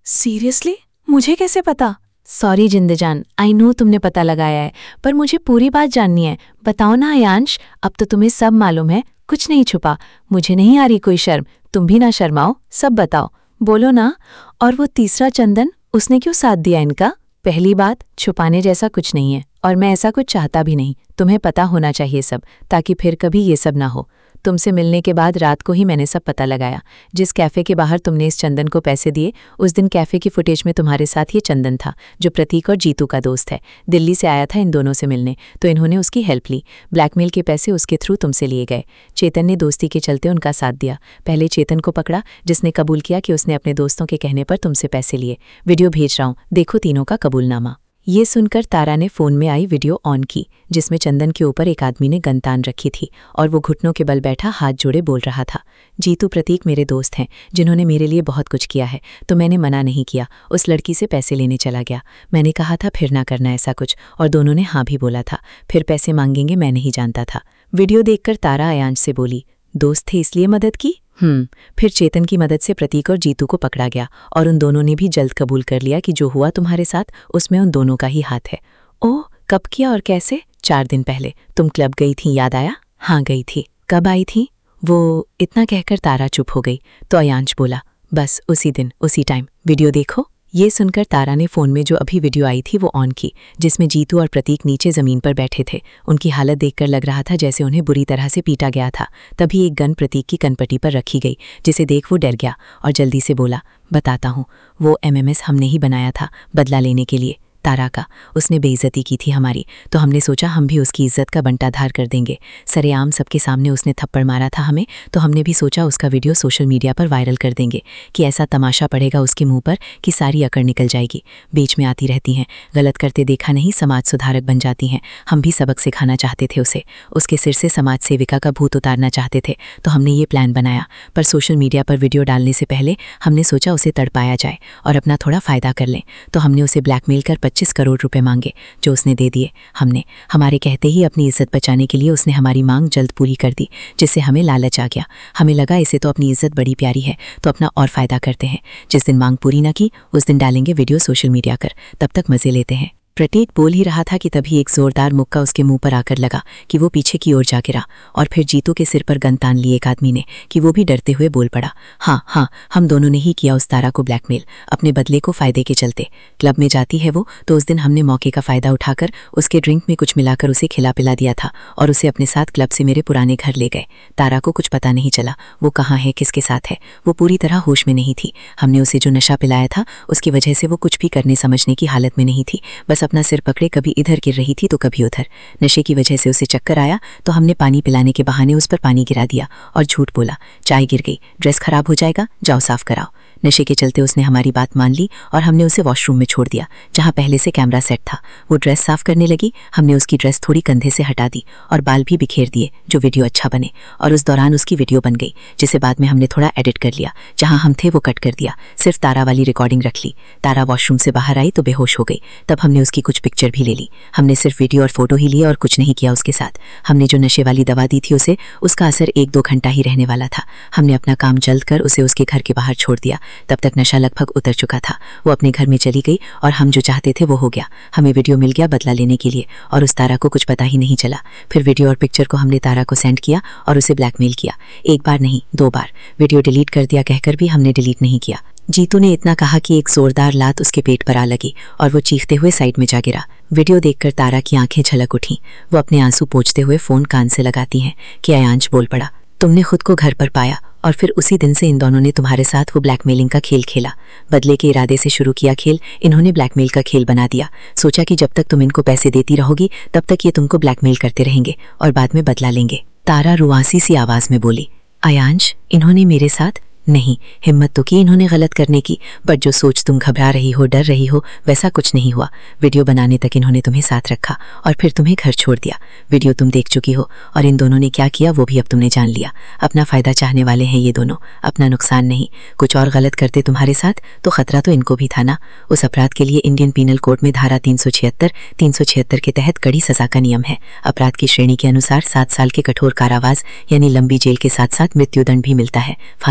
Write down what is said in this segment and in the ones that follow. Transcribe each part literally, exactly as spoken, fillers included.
Seriously? मुझे कैसे पता? सॉरी जिंदजान, आई नो तुमने पता लगाया है, पर मुझे पूरी बात जाननी है। बताओ ना अयांश, अब तो तुम्हें सब मालूम है, कुछ नहीं छुपा। मुझे नहीं आ रही कोई शर्म, तुम भी ना शर्माओ, सब बताओ, बोलो ना। और वो तीसरा चंदन, उसने क्यों साथ दिया इनका? पहली बात, छुपाने जैसा कुछ नहीं है और मैं ऐसा कुछ चाहता भी नहीं। तुम्हें पता होना चाहिए सब, ताकि फिर कभी ये सब ना हो। तुमसे मिलने के बाद रात को ही मैंने सब पता लगाया। जिस कैफ़े के बाहर तुमने इस चंदन को पैसे दिए, उस दिन कैफ़े की फुटेज में तुम्हारे साथ ये चंदन था, जो प्रतीक और जीतू का दोस्त है। दिल्ली से आया था इन दोनों से मिलने, तो इन्होंने उसकी हेल्प ली। ब्लैकमेल के पैसे उसके थ्रू तुमसे लिए गए। चेतन ने दोस्ती के चलते उनका साथ दिया। पहले चेतन को पकड़ा, जिसने कबूल किया कि उसने अपने दोस्तों के कहने पर तुमसे पैसे लिए। वीडियो भेज रहा हूँ, देखो तीनों का कबूलनामा। ये सुनकर तारा ने फ़ोन में आई वीडियो ऑन की, जिसमें चंदन के ऊपर एक आदमी ने गन तान रखी थी और वो घुटनों के बल बैठा हाथ जोड़े बोल रहा था, जीतू प्रतीक मेरे दोस्त हैं, जिन्होंने मेरे लिए बहुत कुछ किया है, तो मैंने मना नहीं किया। उस लड़की से पैसे लेने चला गया। मैंने कहा था फिर ना करना ऐसा कुछ, और दोनों ने हाँ भी बोला था। फिर पैसे मांगेंगे मैं नहीं जानता था। वीडियो देखकर तारा अयांश से बोली, दोस्त थे इसलिए मदद की? हम्म फिर चेतन की मदद से प्रतीक और जीतू को पकड़ा गया और उन दोनों ने भी जल्द कबूल कर लिया कि जो हुआ तुम्हारे साथ उसमें उन दोनों का ही हाथ है। ओह, कब किया और कैसे? चार दिन पहले तुम क्लब गई थी, याद आया? हाँ गई थी। कब आई थी? वो इतना कहकर तारा चुप हो गई, तो अयांश बोला, बस उसी दिन उसी टाइम। वीडियो देखो। ये सुनकर तारा ने फ़ोन में जो अभी वीडियो आई थी वो ऑन की, जिसमें जीतू और प्रतीक नीचे ज़मीन पर बैठे थे। उनकी हालत देखकर लग रहा था जैसे उन्हें बुरी तरह से पीटा गया था। तभी एक गन प्रतीक की कनपट्टी पर रखी गई, जिसे देख वो डर गया और जल्दी से बोला, बताता हूँ, वो एमएमएस हमने ही बनाया था बदला लेने के लिए। तारा का, उसने बेइज्जती की थी हमारी, तो हमने सोचा हम भी उसकी इज्जत का बंटाधार कर देंगे। सरेआम सबके सामने उसने थप्पड़ मारा था हमें, तो हमने भी सोचा उसका वीडियो सोशल मीडिया पर वायरल कर देंगे कि ऐसा तमाशा पड़ेगा उसके मुंह पर कि सारी अकड़ निकल जाएगी। बीच में आती रहती हैं, गलत करते देखा नहीं समाज सुधारक बन जाती हैं। हम भी सबक सिखाना चाहते थे उसे, उसके सिर से समाज सेविका का भूत उतारना चाहते थे, तो हमने ये प्लान बनाया। पर सोशल मीडिया पर वीडियो डालने से पहले हमने सोचा उसे तड़पाया जाए और अपना थोड़ा फ़ायदा कर लें, तो हमने उसे ब्लैकमेल कर पच्चीस करोड़ रुपए मांगे, जो उसने दे दिए। हमने हमारे कहते ही अपनी इज्जत बचाने के लिए उसने हमारी मांग जल्द पूरी कर दी, जिससे हमें लालच आ गया। हमें लगा इसे तो अपनी इज्जत बड़ी प्यारी है, तो अपना और फ़ायदा करते हैं। जिस दिन मांग पूरी ना की, उस दिन डालेंगे वीडियो सोशल मीडिया कर, तब तक मज़े लेते हैं। प्रतीक बोल ही रहा था कि तभी एक जोरदार मुक्का उसके मुंह पर आकर लगा कि वो पीछे की ओर जा गिरा, और फिर जीतू के सिर पर गन तान ली एक आदमी ने कि वो भी डरते हुए बोल पड़ा, हाँ हाँ हम दोनों ने ही किया उस तारा को ब्लैकमेल, अपने बदले को फ़ायदे के चलते। क्लब में जाती है वो, तो उस दिन हमने मौके का फ़ायदा उठाकर उसके ड्रिंक में कुछ मिलाकर उसे खिला पिला दिया था और उसे अपने साथ क्लब से मेरे पुराने घर ले गए। तारा को कुछ पता नहीं चला वो कहाँ है, किसके साथ है। वो पूरी तरह होश में नहीं थी। हमने उसे जो नशा पिलाया था उसकी वजह से वो कुछ भी करने समझने की हालत में नहीं थी, बस अपना सिर पकड़े कभी इधर गिर रही थी तो कभी उधर। नशे की वजह से उसे चक्कर आया, तो हमने पानी पिलाने के बहाने उस पर पानी गिरा दिया और झूठ बोला, चाय गिर गई, ड्रेस खराब हो जाएगा, जाओ साफ कराओ। नशे के चलते उसने हमारी बात मान ली और हमने उसे वॉशरूम में छोड़ दिया, जहां पहले से कैमरा सेट था। वो ड्रेस साफ करने लगी, हमने उसकी ड्रेस थोड़ी कंधे से हटा दी और बाल भी बिखेर दिए, जो वीडियो अच्छा बने। और उस दौरान उसकी वीडियो बन गई, जिसे बाद में हमने थोड़ा एडिट कर लिया, जहां हम थे वो कट कर दिया, सिर्फ तारा वाली रिकॉर्डिंग रख ली। तारा वॉशरूम से बाहर आई तो बेहोश हो गई, तब हमने उसकी कुछ पिक्चर भी ले ली। हमने सिर्फ वीडियो और फोटो ही लिए और कुछ नहीं किया उसके साथ। हमने जो नशे वाली दवा दी थी उसे, उसका असर एक दो घंटा ही रहने वाला था। हमने अपना काम जल्द कर उसे उसके घर के बाहर छोड़ दिया। तब तक नशा लगभग उतर चुका था। वो अपने घर में चली गई और हम जो चाहते थे वो हो गया। हमें वीडियो मिल गया बदला लेने के लिए, और उस तारा को कुछ पता ही नहीं चला। फिर वीडियो और पिक्चर को हमने तारा को सेंड किया और उसे ब्लैकमेल किया। एक बार नहीं, दो बार। वीडियो डिलीट कर दिया कहकर भी हमने डिलीट नहीं किया। जीतू ने इतना कहा कि एक जोरदार लात उसके पेट पर आ लगी और वो चीखते हुए साइड में जा गिरा। वीडियो देखकर तारा की आंखें झलक उठीं। वो अपने आंसू पोंछते हुए फोन कान से लगाती हैं कि अयांश बोल पड़ा, तुमने खुद को घर पर पाया और फिर उसी दिन से इन दोनों ने तुम्हारे साथ वो ब्लैकमेलिंग का खेल खेला। बदले के इरादे से शुरू किया खेल, इन्होंने ब्लैकमेल का खेल बना दिया। सोचा कि जब तक तुम इनको पैसे देती रहोगी तब तक ये तुमको ब्लैकमेल करते रहेंगे और बाद में बदला लेंगे। तारा रुआसी सी आवाज में बोली, अयांश, इन्होंने मेरे साथ नहीं, हिम्मत तो की इन्होंने गलत करने की, बट जो सोच तुम घबरा रही हो, डर रही हो, वैसा कुछ नहीं हुआ। वीडियो बनाने तक इन्होंने तुम्हें साथ रखा और फिर तुम्हें घर छोड़ दिया। वीडियो तुम देख चुकी हो और इन दोनों ने क्या किया वो भी अब तुमने जान लिया। अपना फायदा चाहने वाले हैं ये दोनों, अपना नुकसान नहीं। कुछ और गलत करते तुम्हारे साथ तो खतरा तो इनको भी था ना। उस अपराध के लिए इंडियन पीनल कोड में धारा तीन सौ छिहत्तर तीन सौ छिहत्तर के तहत कड़ी सजा का नियम है। अपराध की श्रेणी के अनुसार सात साल के कठोर कारावास यानी लंबी जेल के साथ साथ मृत्युदंड भी मिलता है, फांसी की सजा।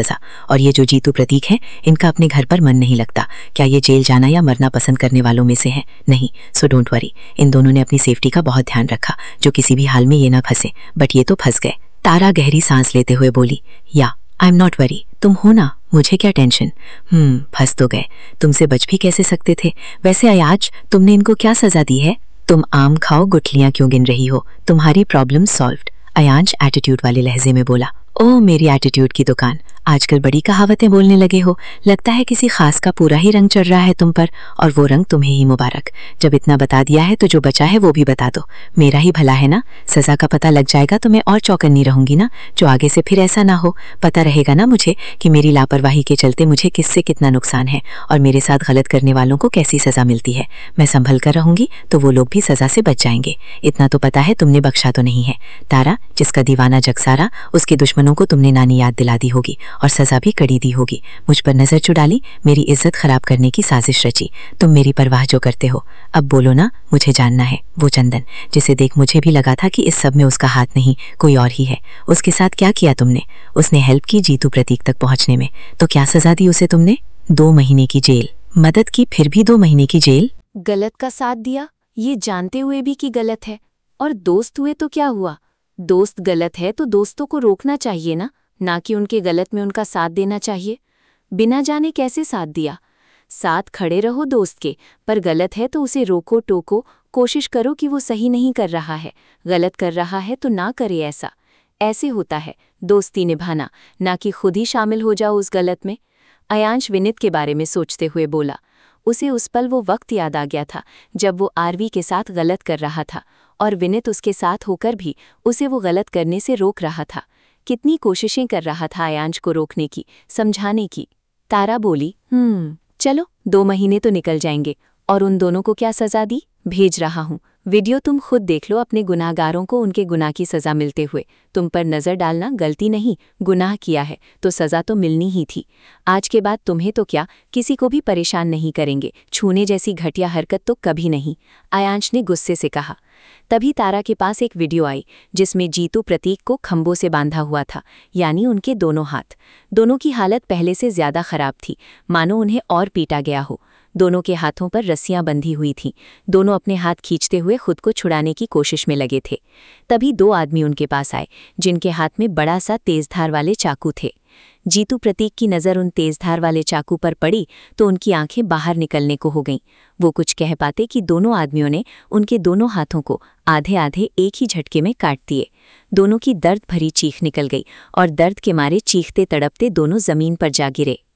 सजा। और ये जो जीतू प्रतीक है, इनका अपने घर पर मन नहीं लगता। क्या ये जेल जाना या मरना पसंद करने वालों में से है? नहीं। So don't worry. इन दोनों ने अपनी सेफ्टी का बहुत ध्यान रखा, जो किसी भी हाल में ये ना फंसे। बट ये तो फंस गए। तारा गहरी सांस लेते हुए बोली, या आई एम नॉट वरी। तुम हो ना, मुझे क्या टेंशन। हम्म फंस तो गए। तुमसे बच भी कैसे सकते थे? वैसे अयाज, तुमने इनको क्या सजा दी है? तुम आम खाओ, गुठलियां क्यों गिन रही हो? तुम्हारी प्रॉब्लम सॉल्व्ड। अयांश एटीट्यूड वाले लहजे में बोला। ओह मेरी एटीट्यूड की दुकान, आजकल बड़ी कहावतें बोलने लगे हो। लगता है किसी खास का पूरा ही रंग चढ़ रहा है तुम पर, और वो रंग तुम्हें ही मुबारक। जब इतना बता दिया है तो जो बचा है वो भी बता दो। मेरा ही भला है ना। सजा का पता लग जाएगा तो मैं और चौकन्नी रहूंगी ना, जो आगे से फिर ऐसा ना हो। पता रहेगा ना मुझे कि मेरी लापरवाही के चलते मुझे किससे कितना नुकसान है, और मेरे साथ गलत करने वालों को कैसी सजा मिलती है। मैं संभल कर रहूंगी तो वो लोग भी सजा से बच जाएंगे। इतना तो पता है तुमने बख्शा तो नहीं है। तारा, जिसका दीवाना जग सारा, उसके दुश्मनों को तुमने नानी याद दिला दी होगी, और सजा भी कड़ी दी होगी। मुझ पर नजर चुड़ाली, मेरी इज्जत खराब करने की साजिश रची। तुम मेरी परवाह जो करते हो। अब बोलो ना, मुझे जानना है। वो चंदन, जिसे देख मुझे भी लगा था कि इस सब में उसका हाथ नहीं, कोई और ही है। उसके साथ क्या किया तुमने? उसने हेल्प की जीतू प्रतीक तक पहुंचने में, तो क्या सजा दी उसे तुमने? दो महीने की जेल। मदद की, फिर भी दो महीने की जेल? गलत का साथ दिया, ये जानते हुए भी कि गलत है। और दोस्त हुए तो क्या हुआ? दोस्त गलत है तो दोस्तों को रोकना चाहिए ना, ना कि उनके गलत में उनका साथ देना चाहिए। बिना जाने कैसे साथ दिया? साथ खड़े रहो दोस्त के, पर गलत है तो उसे रोको टोको, कोशिश करो कि वो सही नहीं कर रहा है। गलत कर रहा है तो ना करे ऐसा। ऐसे होता है दोस्ती निभाना, ना कि खुद ही शामिल हो जाओ उस गलत में। अयांश विनित के बारे में सोचते हुए बोला। उसे उस पल वो वक्त याद आ गया था जब वो आरवी के साथ गलत कर रहा था, और विनित उसके साथ होकर भी उसे वो गलत करने से रोक रहा था। कितनी कोशिशें कर रहा था अयांश को रोकने की, समझाने की। तारा बोली, हम्म चलो, दो महीने तो निकल जाएंगे। और उन दोनों को क्या सजा दी? भेज रहा हूँ। वीडियो तुम खुद देख लो अपने गुनाहगारों को उनके गुनाह की सजा मिलते हुए। तुम पर नज़र डालना गलती नहीं, गुनाह किया है तो सजा तो मिलनी ही थी। आज के बाद तुम्हें तो क्या, किसी को भी परेशान नहीं करेंगे। छूने जैसी घटिया हरकत तो कभी नहीं, अयांश ने गुस्से से कहा। तभी तारा के पास एक वीडियो आई जिसमें जीतू प्रतीक को खंभों से बांधा हुआ था, यानी उनके दोनों हाथ। दोनों की हालत पहले से ज्यादा खराब थी, मानो उन्हें और पीटा गया हो। दोनों के हाथों पर रस्सियां बंधी हुई थीं। दोनों अपने हाथ खींचते हुए खुद को छुड़ाने की कोशिश में लगे थे। तभी दो आदमी उनके पास आए, जिनके हाथ में बड़ा सा तेजधार वाले चाकू थे। जीतू प्रतीक की नज़र उन तेजधार वाले चाकू पर पड़ी तो उनकी आंखें बाहर निकलने को हो गईं। वो कुछ कह पाते कि दोनों आदमियों ने उनके दोनों हाथों को आधे आधे एक ही झटके में काट दिए। दोनों की दर्द भरी चीख निकल गई और दर्द के मारे चीखते तड़पते दोनों जमीन पर जा गिरे।